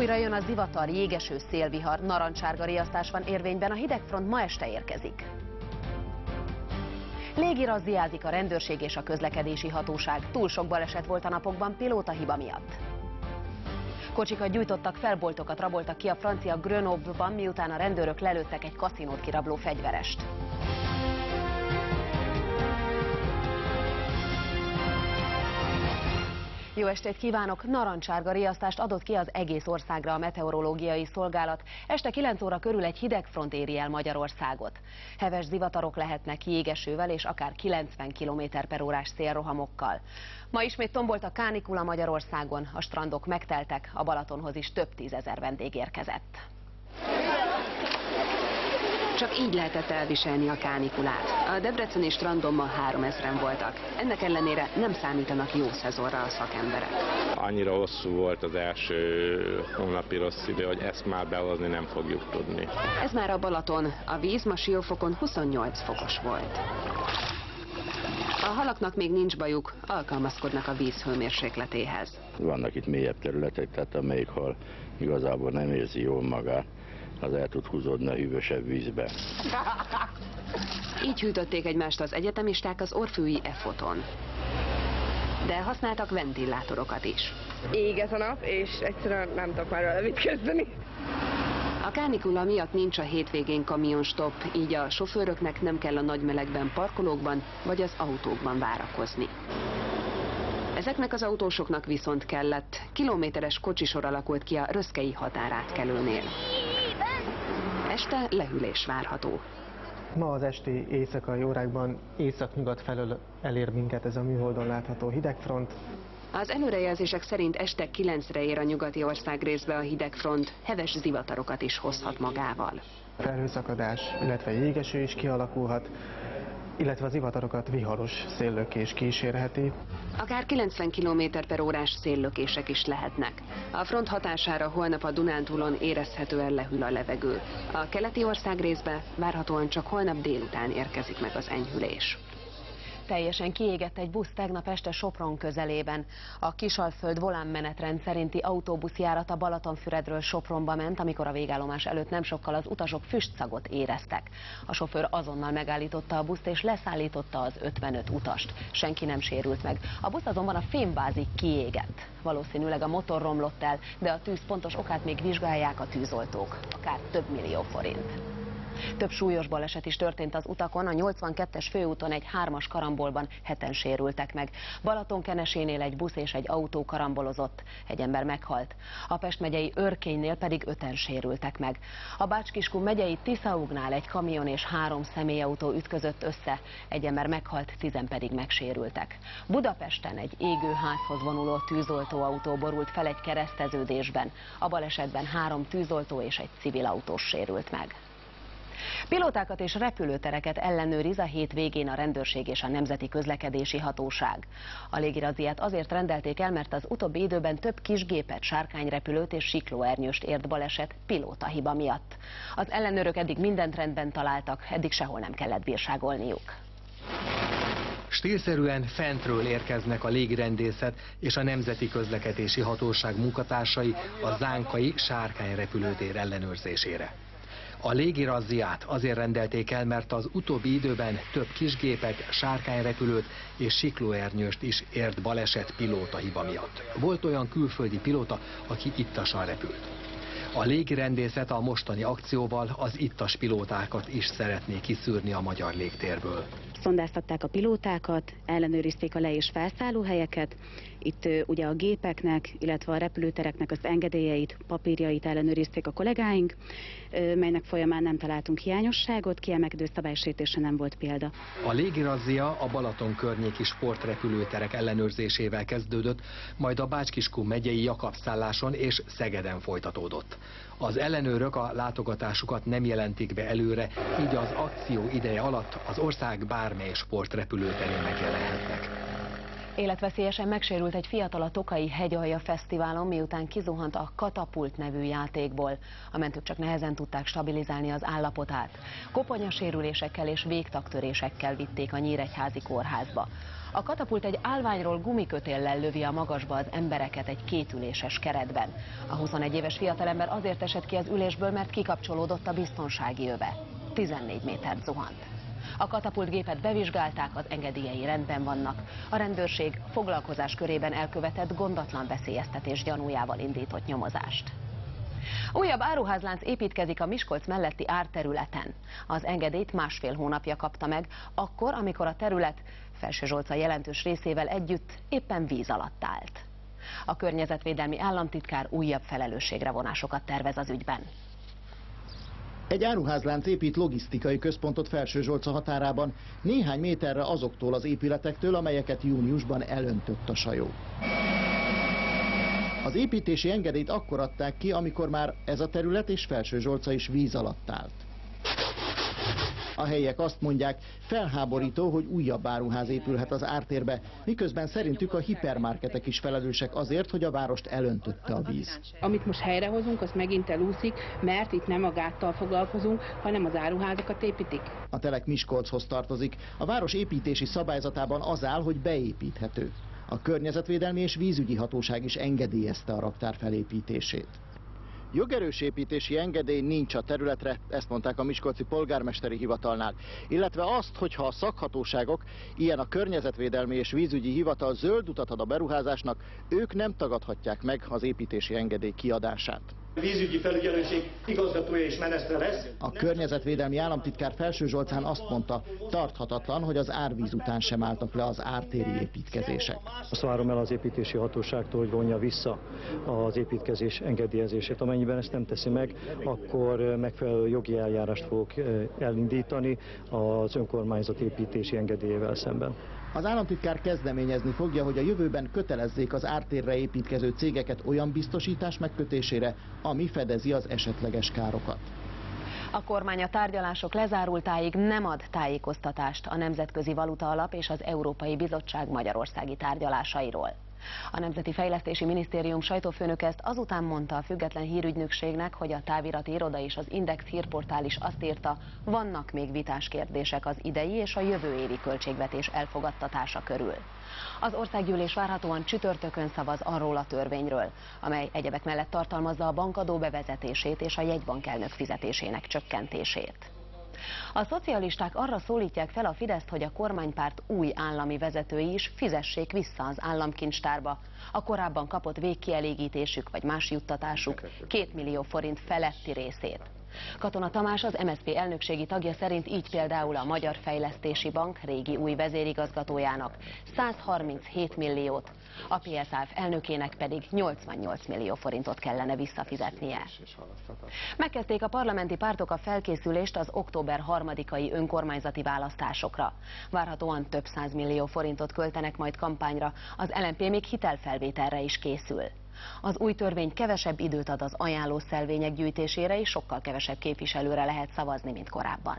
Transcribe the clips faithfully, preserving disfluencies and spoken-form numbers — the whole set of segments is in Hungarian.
Újra jön a zivatar, jégeső, szélvihar, narancsárga riasztás van érvényben, a hidegfront ma este érkezik. Légirazziázik a rendőrség és a közlekedési hatóság. Túl sok baleset volt a napokban pilótahiba miatt. Kocsikat gyújtottak fel, boltokat raboltak ki a francia Grenoble-ban, miután a rendőrök lelőttek egy kaszinót kirabló fegyverest. Jó estét kívánok! Narancsárga riasztást adott ki az egész országra a meteorológiai szolgálat. Este kilenc óra körül egy hidegfront éri el Magyarországot. Heves zivatarok lehetnek jégesővel és akár kilencven kilométer per órás szélrohamokkal. Ma ismét tombolt a kánikula Magyarországon, a strandok megteltek, a Balatonhoz is több tízezer vendég érkezett. Csak így lehetett elviselni a kánikulát. A debreceni strandon ma háromezren voltak. Ennek ellenére nem számítanak jó szezonra a szakemberek. Annyira hosszú volt az első hónapi rossz idő, hogy ezt már behozni nem fogjuk tudni. Ez már a Balaton. A víz ma Siófokon huszonnyolc fokos volt. A halaknak még nincs bajuk, alkalmazkodnak a víz hőmérsékletéhez. Vannak itt mélyebb területek, tehát amelyik hal igazából nem érzi jól magát, az el tud húzódni a hűvösebb vízbe. Így hűtötték egymást az egyetemisták az Orfűi Efoton. De használtak ventilátorokat is. Éget a nap, és egyszerűen nem tudok már vele mit kezdeni. A kánikula miatt nincs a hétvégén kamionstopp, így a sofőröknek nem kell a nagy melegben parkolókban vagy az autókban várakozni. Ezeknek az autósoknak viszont kellett. Kilométeres kocsisor alakult ki a röszkei határátkelőnél. Este lehűlés várható. Ma az esti éjszakai órákban északnyugat felől elér minket ez a műholdon látható hidegfront. Az előrejelzések szerint este kilencre ér a nyugati országrészbe a hidegfront, heves zivatarokat is hozhat magával. Felhőszakadás, illetve jégeső is kialakulhat, illetve az zivatarokat viharos széllökés kísérheti. Akár kilencven kilométer per órás széllökések is lehetnek. A front hatására holnap a Dunántúlon érezhetően lehűl a levegő. A keleti országrészbe várhatóan csak holnap délután érkezik meg az enyhülés. Teljesen kiégett egy busz tegnap este Sopron közelében. A Kisalföld volánmenetrend szerinti autóbuszjárat a Balatonfüredről Sopronba ment, amikor a végállomás előtt nem sokkal az utasok füstszagot éreztek. A sofőr azonnal megállította a buszt és leszállította az ötvenöt utast. Senki nem sérült meg. A busz azonban a fémbázig kiégett. Valószínűleg a motor romlott el, de a tűz pontos okát még vizsgálják a tűzoltók. Akár több millió forint. Több súlyos baleset is történt az utakon, a nyolcvankettes főúton egy hármas karambolban heten sérültek meg. Balatonkenesénél egy busz és egy autó karambolozott, egy ember meghalt. A Pest megyei Örkénynél pedig öten sérültek meg. A Bács-Kiskun megyei Tiszaugnál egy kamion és három személyautó ütközött össze, egy ember meghalt, tizen pedig megsérültek. Budapesten egy égőházhoz vonuló tűzoltóautó borult fel egy kereszteződésben. A balesetben három tűzoltó és egy civil autós sérült meg. Pilótákat és repülőtereket ellenőriz a hétvégén a rendőrség és a Nemzeti Közlekedési Hatóság. A légirazziát azért rendelték el, mert az utóbbi időben több kisgépet, sárkányrepülőt és siklóernyőst ért baleset pilótahiba miatt. Az ellenőrök eddig mindent rendben találtak, eddig sehol nem kellett bírságolniuk. Stílszerűen fentről érkeznek a légirendészet és a Nemzeti Közlekedési Hatóság munkatársai a zánkai sárkányrepülőtér ellenőrzésére. A légirazziát azért rendelték el, mert az utóbbi időben több kisgépet, sárkányrepülőt és siklóernyőst is ért baleset pilótahiba miatt. Volt olyan külföldi pilóta, aki ittasan repült. A légirendészet a mostani akcióval az ittas pilótákat is szeretné kiszűrni a magyar légtérből. Szondáztatták a pilótákat, ellenőrizték a le- és felszállóhelyeket. Itt ugye a gépeknek, illetve a repülőtereknek az engedélyeit, papírjait ellenőrizték a kollégáink, melynek folyamán nem találtunk hiányosságot, kiemelkedő szabálysértésre nem volt példa. A légirazzia a Balaton környéki sportrepülőterek ellenőrzésével kezdődött, majd a Bács-Kiskun megyei Jakabszálláson és Szegeden folytatódott. Az ellenőrök a látogatásukat nem jelentik be előre, így az akció ideje alatt az ország bármely sportrepülőterén megjelenhetnek. Életveszélyesen megsérült egy fiatal a Tokaji Hegyalja Fesztiválon, miután kizuhant a Katapult nevű játékból. A mentők csak nehezen tudták stabilizálni az állapotát. Koponyasérülésekkel és végtagtörésekkel vitték a Nyíregyházi kórházba. A katapult egy állványról gumikötéllel lövi a magasba az embereket egy kétüléses keretben. A huszonegy éves fiatalember azért esett ki az ülésből, mert kikapcsolódott a biztonsági öve. tizennégy métert zuhant. A katapultgépet bevizsgálták, az engedélyei rendben vannak. A rendőrség foglalkozás körében elkövetett gondatlan veszélyeztetés gyanújával indított nyomozást. Újabb áruházlánc építkezik a Miskolc melletti árterületen. Az engedélyt másfél hónapja kapta meg, akkor, amikor a terület Felsőzsolca jelentős részével együtt éppen víz alatt állt. A környezetvédelmi államtitkár újabb felelősségre vonásokat tervez az ügyben. Egy áruházlánc épít logisztikai központot Felsőzsolca határában, néhány méterre azoktól az épületektől, amelyeket júniusban elöntött a Sajó. Az építési engedélyt akkor adták ki, amikor már ez a terület és Felsőzsolca is víz alatt állt. A helyiek azt mondják, felháborító, hogy újabb áruház épülhet az ártérbe, miközben szerintük a hipermarketek is felelősek azért, hogy a várost elöntötte a víz. Amit most helyrehozunk, az megint elúszik, mert itt nem a gáttal foglalkozunk, hanem az áruházakat építik. A telek Miskolchoz tartozik. A város építési szabályzatában az áll, hogy beépíthető. A Környezetvédelmi és Vízügyi Hatóság is engedélyezte a raktár felépítését. Jogerős építési engedély nincs a területre, ezt mondták a miskolci polgármesteri hivatalnál. Illetve azt, hogyha a szakhatóságok, ilyen a Környezetvédelmi és Vízügyi Hivatal zöld utat ad a beruházásnak, ők nem tagadhatják meg az építési engedély kiadását. A vízügyi felügyelőség igazgatója és menesztre lesz. A környezetvédelmi államtitkár Felsőzsolcán azt mondta, tarthatatlan, hogy az árvíz után sem álltak le az ártéri építkezések. Azt várom el az építési hatóságtól, hogy vonja vissza az építkezés engedélyezését. Amennyiben ezt nem teszi meg, akkor megfelelő jogi eljárást fogok elindítani az önkormányzat építési engedélyével szemben. Az államtitkár kezdeményezni fogja, hogy a jövőben kötelezzék az ártérre építkező cégeket olyan biztosítás megkötésére, ami fedezi az esetleges károkat. A kormány a tárgyalások lezárultáig nem ad tájékoztatást a Nemzetközi Valuta Alap és az Európai Bizottság magyarországi tárgyalásairól. A Nemzeti Fejlesztési Minisztérium sajtófőnöke ezt azután mondta a független hírügynökségnek, hogy a távirati iroda és az Index hírportál is azt írta, vannak még vitás kérdések az idei és a jövő évi költségvetés elfogadtatása körül. Az országgyűlés várhatóan csütörtökön szavaz arról a törvényről, amely egyebek mellett tartalmazza a bankadó bevezetését és a jegybankelnök fizetésének csökkentését. A szocialisták arra szólítják fel a Fideszt, hogy a kormánypárt új állami vezetői is fizessék vissza az államkincstárba a korábban kapott végkielégítésük vagy más juttatásuk két millió forint feletti részét. Katona Tamás, az em es zé pé elnökségi tagja szerint így például a Magyar Fejlesztési Bank régi új vezérigazgatójának százharminchét milliót, a pé es á ef elnökének pedig nyolcvannyolc millió forintot kellene visszafizetnie. Megkezdték a parlamenti pártok a felkészülést az október harmadikai önkormányzati választásokra. Várhatóan több százmillió forintot költenek majd kampányra, az el en pé még hitelfelvételre is készül. Az új törvény kevesebb időt ad az ajánlószelvények gyűjtésére, és sokkal kevesebb képviselőre lehet szavazni, mint korábban.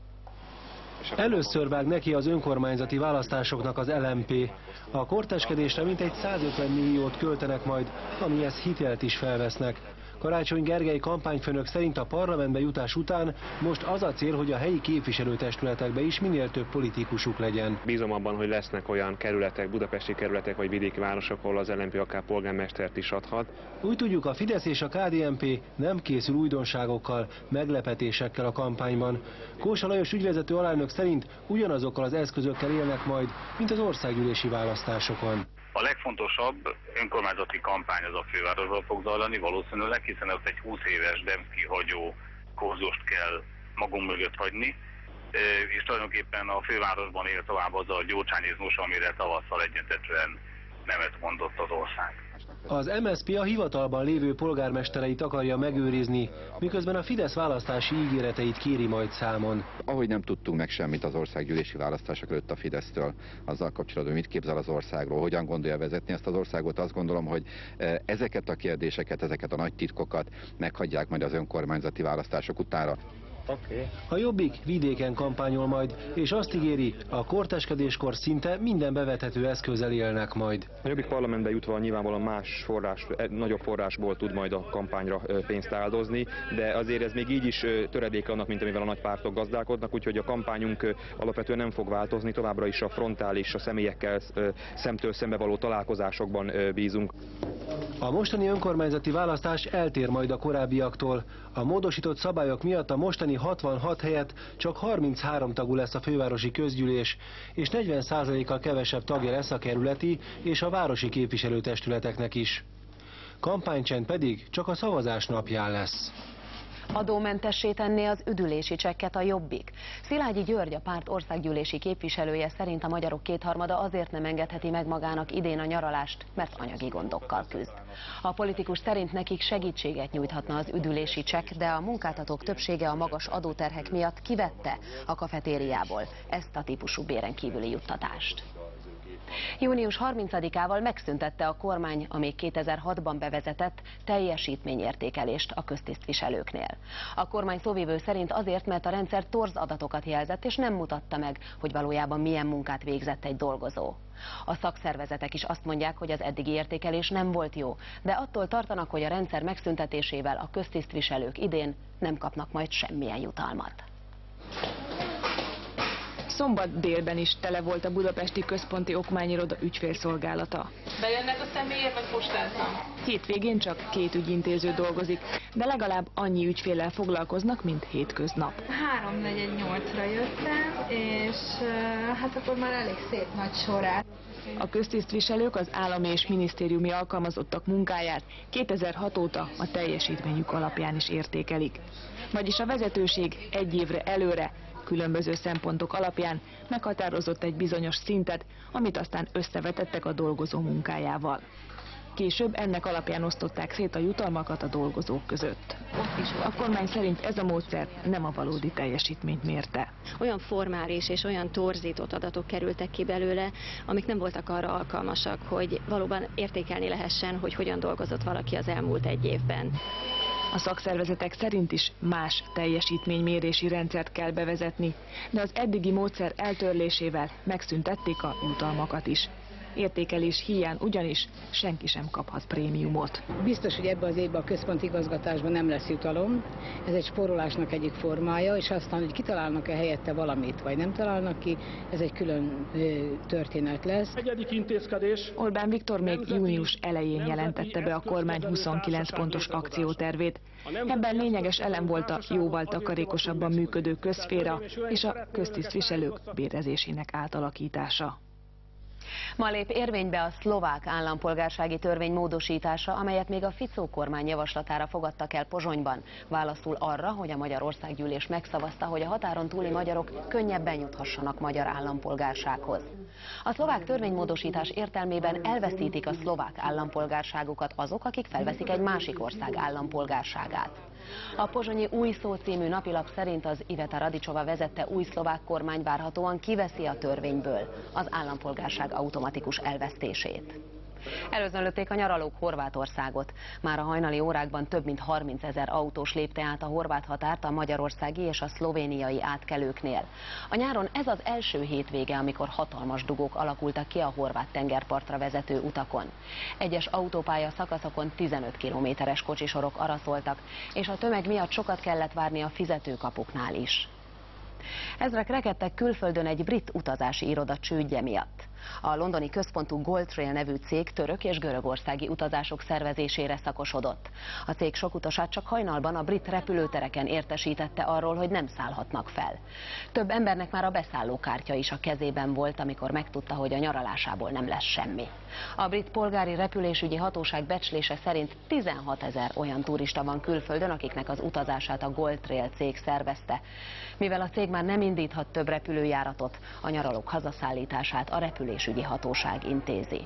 Először vág neki az önkormányzati választásoknak az el en pé. A korteskedésre mintegy százötven milliót költenek majd, amihez hitelt is felvesznek. Karácsony Gergely kampányfőnök szerint a parlamentbe jutás után most az a cél, hogy a helyi képviselőtestületekbe is minél több politikusuk legyen. Bízom abban, hogy lesznek olyan kerületek, budapesti kerületek vagy vidéki városok, ahol az el en pé akár polgármestert is adhat. Úgy tudjuk, a Fidesz és a ká dé en pé nem készül újdonságokkal, meglepetésekkel a kampányban. Kósa Lajos ügyvezető alelnök szerint ugyanazokkal az eszközökkel élnek majd, mint az országgyűlési választásokon. A legfontosabb önkormányzati kampány az a fővárosban fog zajlani valószínűleg, hiszen ott egy húsz éves Demszky hagyó kurzust kell magunk mögött hagyni, és tulajdonképpen a fővárosban él tovább az a gyurcsányizmus, amire tavasszal egyöntetően nemet mondott az ország. Az em es zé pé a hivatalban lévő polgármestereit akarja megőrizni, miközben a Fidesz választási ígéreteit kéri majd számon. Ahogy nem tudtunk meg semmit az országgyűlési választások előtt a Fidesztől, azzal kapcsolatban, mit képzel az országról, hogyan gondolja vezetni ezt az országot, azt gondolom, hogy ezeket a kérdéseket, ezeket a nagy titkokat meghagyják majd az önkormányzati választások utára. A Jobbik vidéken kampányol majd, és azt ígéri, a korteskedéskor szinte minden bevethető eszközzel élnek majd. A Jobbik parlamentbe jutva nyilvánvalóan más forrás, nagyobb forrásból tud majd a kampányra pénzt áldozni, de azért ez még így is töredéke annak, mint amivel a nagy pártok gazdálkodnak, úgyhogy a kampányunk alapvetően nem fog változni, továbbra is a frontális, a személyekkel szemtől szembe való találkozásokban bízunk. A mostani önkormányzati választás eltér majd a korábbiaktól. A módosított szabályok miatt a mostani hatvanhat helyett csak harminchárom tagú lesz a fővárosi közgyűlés, és negyven százalékkal kevesebb tagja lesz a kerületi és a városi képviselőtestületeknek is. Kampánycsend pedig csak a szavazás napján lesz. Adómentessé tenné az üdülési csekket a Jobbik. Szilágyi György, a párt országgyűlési képviselője szerint a magyarok kétharmada azért nem engedheti meg magának idén a nyaralást, mert anyagi gondokkal küzd. A politikus szerint nekik segítséget nyújthatna az üdülési csekk, de a munkáltatók többsége a magas adóterhek miatt kivette a kafetériából ezt a típusú béren kívüli juttatást. június harmincadikával megszüntette a kormány a még kétezer-hatban bevezetett teljesítményértékelést a köztisztviselőknél. A kormány szóvivő szerint azért, mert a rendszer torz adatokat jelzett, és nem mutatta meg, hogy valójában milyen munkát végzett egy dolgozó. A szakszervezetek is azt mondják, hogy az eddigi értékelés nem volt jó, de attól tartanak, hogy a rendszer megszüntetésével a köztisztviselők idén nem kapnak majd semmilyen jutalmat. Szombat délben is tele volt a budapesti központi okmányiroda ügyfélszolgálata. Bejönnek a személyért vagy postáznak? Hétvégén csak két ügyintéző dolgozik, de legalább annyi ügyféllel foglalkoznak, mint hétköznap. háromnegyed nyolcra jöttem, és hát akkor már elég szép nagy sorát. A köztisztviselők az állami és minisztériumi alkalmazottak munkáját kétezer-hat óta a teljesítményük alapján is értékelik. Vagyis a vezetőség egy évre előre különböző szempontok alapján meghatározott egy bizonyos szintet, amit aztán összevetettek a dolgozó munkájával. Később ennek alapján osztották szét a jutalmakat a dolgozók között. A kormány szerint ez a módszer nem a valódi teljesítményt mérte. Olyan formális és olyan torzított adatok kerültek ki belőle, amik nem voltak arra alkalmasak, hogy valóban értékelni lehessen, hogy hogyan dolgozott valaki az elmúlt egy évben. A szakszervezetek szerint is más teljesítménymérési rendszert kell bevezetni, de az eddigi módszer eltörlésével megszüntették a jutalmakat is. Értékelés hiány ugyanis senki sem kaphat prémiumot. Biztos, hogy ebben az évben a központi igazgatásban nem lesz jutalom. Ez egy spórolásnak egyik formája, és aztán, hogy kitalálnak-e helyette valamit, vagy nem találnak ki, ez egy külön ö, történet lesz. Egyedik intézkedés. Orbán Viktor még június elején jelentette be a kormány huszonkilenc pontos akciótervét. Ebben lényeges elem volt a jóval takarékosabban működő közszféra és a köztisztviselők bérezésének átalakítása. Ma lép érvénybe a szlovák állampolgársági törvény módosítása, amelyet még a Ficó kormány javaslatára fogadtak el Pozsonyban, válaszul arra, hogy a Magyar Országgyűlés megszavazta, hogy a határon túli magyarok könnyebben juthassanak magyar állampolgársághoz. A szlovák törvénymódosítás értelmében elveszítik a szlovák állampolgárságukat azok, akik felveszik egy másik ország állampolgárságát. A pozsonyi Új Szó című napilap szerint az Iveta Radicsova vezette új szlovák kormány várhatóan kiveszi a törvényből az állampolgárság automatikus elvesztését. Előzönlötték a nyaralók Horvátországot. Már a hajnali órákban több mint harmincezer autós lépte át a horvát határt a magyarországi és a szlovéniai átkelőknél. A nyáron ez az első hétvége, amikor hatalmas dugók alakultak ki a horvát tengerpartra vezető utakon. Egyes autópálya szakaszokon tizenöt kilométeres kocsisorok araszoltak, és a tömeg miatt sokat kellett várni a fizetőkapuknál is. Ezrek rekedtek külföldön egy brit utazási iroda csődje miatt. A londoni központú Goldtrail nevű cég török és görögországi utazások szervezésére szakosodott. A cég sok utasát csak hajnalban a brit repülőtereken értesítette arról, hogy nem szállhatnak fel. Több embernek már a beszállókártya is a kezében volt, amikor megtudta, hogy a nyaralásából nem lesz semmi. A brit polgári repülésügyi hatóság becslése szerint tizenhatezer olyan turista van külföldön, akiknek az utazását a Goldtrail cég szervezte. Mivel a cég már nem indíthat több repülőjáratot, a nyaralók hazaszállítását a repülésügyi hatóság intézi.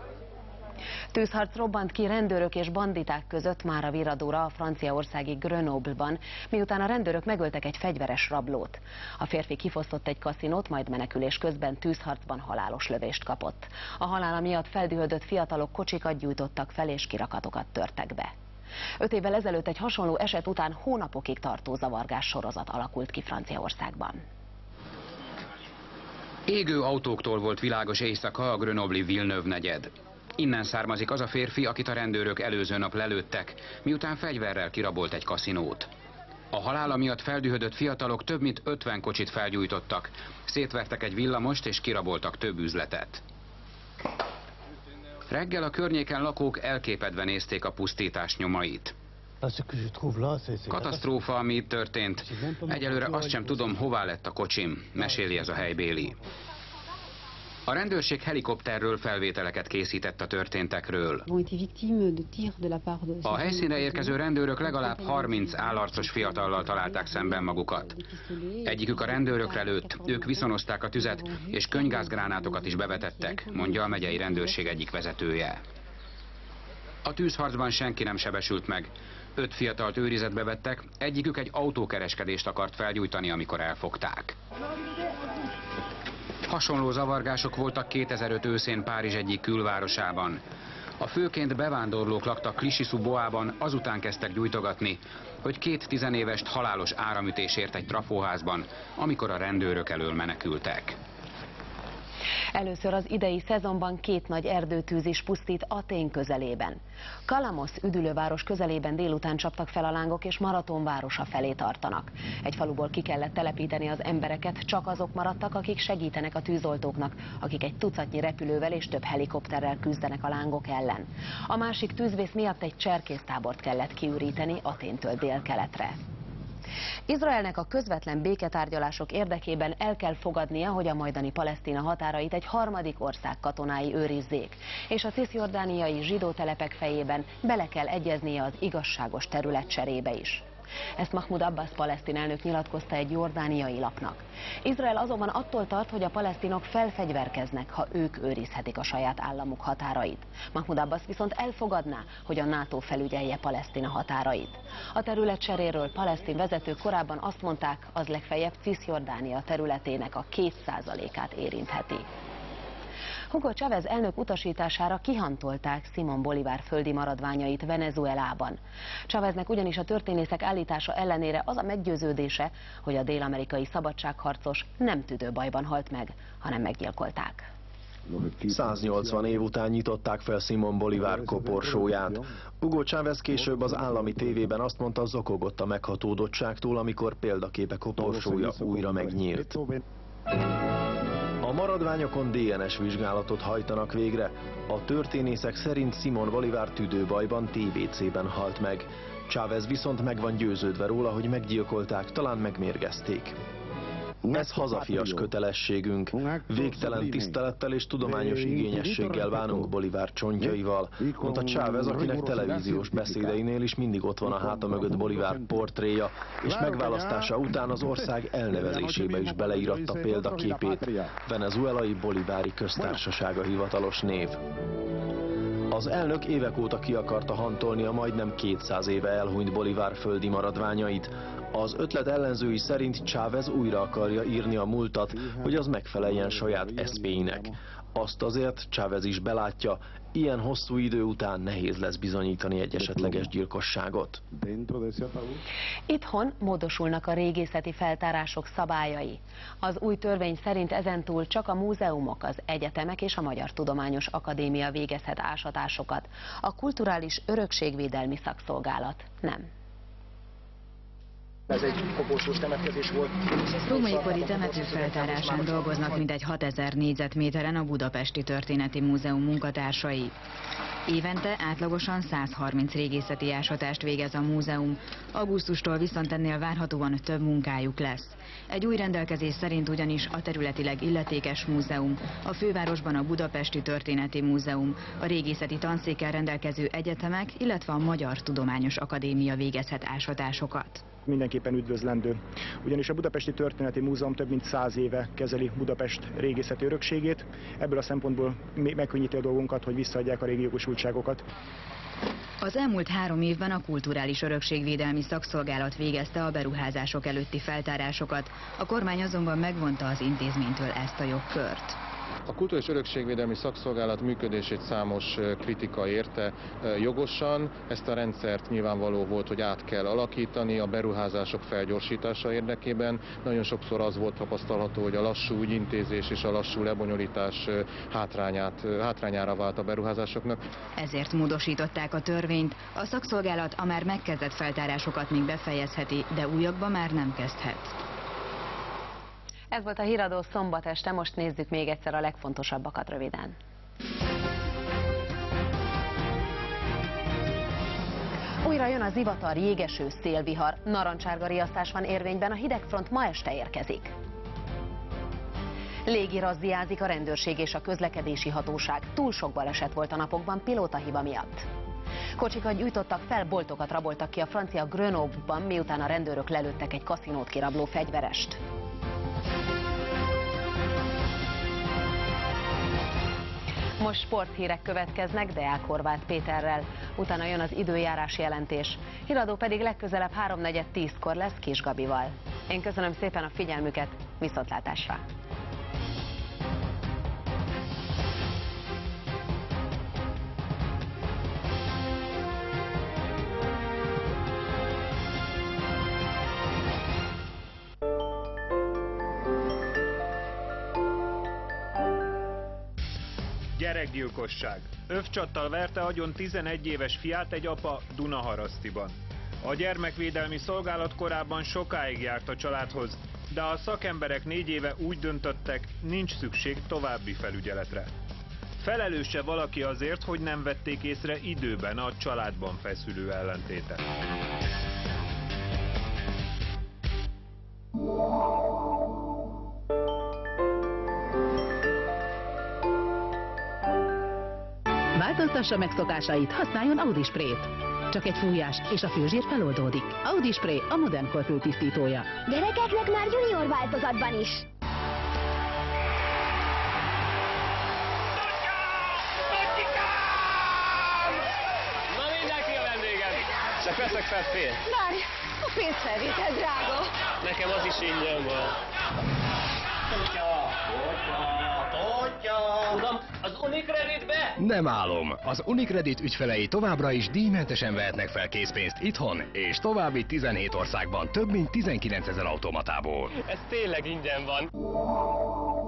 Tűzharc robbant ki rendőrök és banditák között már a Viradóra a franciaországi Grenoble-ban, miután a rendőrök megöltek egy fegyveres rablót. A férfi kifosztott egy kaszinót, majd menekülés közben tűzharcban halálos lövést kapott. A halála miatt feldühödött fiatalok kocsikat gyújtottak fel és kirakatokat törtek be. Öt évvel ezelőtt egy hasonló eset után hónapokig tartó zavargás sorozat alakult ki Franciaországban. Égő autóktól volt világos éjszaka a Grenoble-i Villeneuve negyed. Innen származik az a férfi, akit a rendőrök előző nap lelőttek, miután fegyverrel kirabolt egy kaszinót. A halála miatt feldühödött fiatalok több mint ötven kocsit felgyújtottak, szétvertek egy villamost és kiraboltak több üzletet. Reggel a környéken lakók elképedve nézték a pusztítás nyomait. Katasztrófa, ami itt történt. Egyelőre azt sem tudom, hová lett a kocsim, meséli ez a helybéli. A rendőrség helikopterről felvételeket készített a történtekről. A helyszínre érkező rendőrök legalább harminc állarcos fiatallal találták szemben magukat. Egyikük a rendőrökre lőtt, ők viszonozták a tüzet, és könygázgránátokat is bevetettek, mondja a megyei rendőrség egyik vezetője. A tűzharcban senki nem sebesült meg. Öt fiatalt őrizetbe vettek, egyikük egy autókereskedést akart felgyújtani, amikor elfogták. Hasonló zavargások voltak kétezer-öt őszén Párizs egyik külvárosában. A főként bevándorlók laktak Clichy-sous-Boisban, azután kezdtek gyújtogatni, hogy két tizenévest halálos áramütés ért egy trafóházban, amikor a rendőrök elől menekültek. Először az idei szezonban két nagy erdőtűz is pusztít Atén közelében. Kalamos üdülőváros közelében délután csaptak fel a lángok, és Maraton városa felé tartanak. Egy faluból ki kellett telepíteni az embereket, csak azok maradtak, akik segítenek a tűzoltóknak, akik egy tucatnyi repülővel és több helikopterrel küzdenek a lángok ellen. A másik tűzvész miatt egy cserkésztábort kellett kiüríteni Aténtől délkeletre. Izraelnek a közvetlen béketárgyalások érdekében el kell fogadnia, hogy a majdani Palesztina határait egy harmadik ország katonái őrizzék, és a cisjordániai zsidó telepek fejében bele kell egyeznie az igazságos területcserébe is. Ezt Mahmoud Abbas palesztin elnök nyilatkozta egy jordániai lapnak. Izrael azonban attól tart, hogy a palesztinok felfegyverkeznek, ha ők őrizhetik a saját államuk határait. Mahmoud Abbas viszont elfogadná, hogy a NATO felügyelje Palesztina határait. A területcseréről palesztin vezetők korábban azt mondták, az legfeljebb Cisjordánia területének a két százalékát érintheti. Hugo Chávez elnök utasítására kihantolták Simón Bolívar földi maradványait Venezuelában. Cháveznek ugyanis a történészek állítása ellenére az a meggyőződése, hogy a dél-amerikai szabadságharcos nem tüdőbajban halt meg, hanem meggyilkolták. száznyolcvan év után nyitották fel Simón Bolívar koporsóját. Hugo Chávez később az állami tévében azt mondta, zokogott a meghatódottságtól, amikor példaképe koporsója újra megnyílt. A maradványokon dé en es vizsgálatot hajtanak végre. A történészek szerint Simón Bolívar tüdőbajban, té bé cében halt meg. Chávez viszont meg van győződve róla, hogy meggyilkolták, talán megmérgezték. Ez hazafias kötelességünk. Végtelen tisztelettel és tudományos igényességgel bánunk Bolívar csontjaival, mondta Chávez, akinek televíziós beszédeinél is mindig ott van a háta mögött Bolívar portréja, és megválasztása után az ország elnevezésébe is beleíratta példaképét. Venezuelai Bolívári Köztársaság a hivatalos név. Az elnök évek óta ki akarta hantolni a majdnem kétszáz éve elhunyt Bolívar földi maradványait. Az ötlet ellenzői szerint Chávez újra akarja írni a múltat, hogy az megfeleljen saját eszméinek. Azt azért Chávez is belátja, ilyen hosszú idő után nehéz lesz bizonyítani egy esetleges gyilkosságot. Itthon módosulnak a régészeti feltárások szabályai. Az új törvény szerint ezentúl csak a múzeumok, az egyetemek és a Magyar Tudományos Akadémia végezhet ásatásokat. A Kulturális Örökségvédelmi Szakszolgálat nem. Ez egy koporsós temetkezés volt. Római kori temető feltárásán dolgoznak mintegy hatezer négyzetméteren a Budapesti Történeti Múzeum munkatársai. Évente átlagosan száz harminc régészeti ásatást végez a múzeum, augusztustól viszont ennél várhatóan több munkájuk lesz. Egy új rendelkezés szerint ugyanis a területileg illetékes múzeum, a fővárosban a Budapesti Történeti Múzeum, a régészeti tanszékkel rendelkező egyetemek, illetve a Magyar Tudományos Akadémia végezhet ásatásokat. Mindenképpen üdvözlendő, ugyanis a Budapesti Történeti Múzeum több mint száz éve kezeli Budapest régészeti örökségét. Ebből a szempontból megkönnyíti a dolgunkat, hogy visszaadják a régi jogosultságokat. Az elmúlt három évben a Kulturális Örökségvédelmi Szakszolgálat végezte a beruházások előtti feltárásokat, a kormány azonban megvonta az intézménytől ezt a jogkört. A Kulturális Örökségvédelmi Szakszolgálat működését számos kritika érte jogosan. Ezt a rendszert nyilvánvaló volt, hogy át kell alakítani a beruházások felgyorsítása érdekében. Nagyon sokszor az volt tapasztalható, hogy a lassú ügyintézés és a lassú lebonyolítás hátrányát, hátrányára vált a beruházásoknak. Ezért módosították a törvényt. A szakszolgálat a már megkezdett feltárásokat még befejezheti, de újakba már nem kezdhet. Ez volt a Híradó szombat este, most nézzük még egyszer a legfontosabbakat röviden. Újra jön az ivatar, jégeső, szélvihar, narancsárga riasztás van érvényben, a hidegfront ma este érkezik. Légi razziázik a rendőrség és a közlekedési hatóság. Túl sok baleset volt a napokban pilótahiba miatt. Kocsikat gyújtottak fel, boltokat raboltak ki a francia Grenoble-ban, miután a rendőrök lelőttek egy kaszinót kirabló fegyverest. Most sporthírek következnek Deák Horváth Péterrel. Utána jön az időjárás jelentés. Híradó pedig legközelebb háromnegyed tízkor lesz Kis Gabival. Én köszönöm szépen a figyelmüket, viszontlátásra! Gyerekgyilkosság. Övcsattal verte agyon tizenegy éves fiát egy apa Dunaharasztiban. A gyermekvédelmi szolgálat korábban sokáig járt a családhoz, de a szakemberek négy éve úgy döntöttek, nincs szükség további felügyeletre. Felelőse valaki azért, hogy nem vették észre időben a családban feszülő ellentétet. Változtassa meg szokásait, használjon Audi Sprayt. Csak egy fújás, és a főzsír feloldódik. Audi Spray a modern kor főtisztítója. Gyerekeknek már junior változatban is. Na mindenki a vendégem! Csak veszek fel pénzt. Várj, a pénzfelvétel drága. Nekem az is ingyen van. Totya! Totya! Uram, az Unicreditbe? Nem állom. Az Unicredit ügyfelei továbbra is díjmentesen vehetnek fel készpénzt itthon, és további tizenhét országban több mint tizenkilencezer automatából. Ez tényleg ingyen van.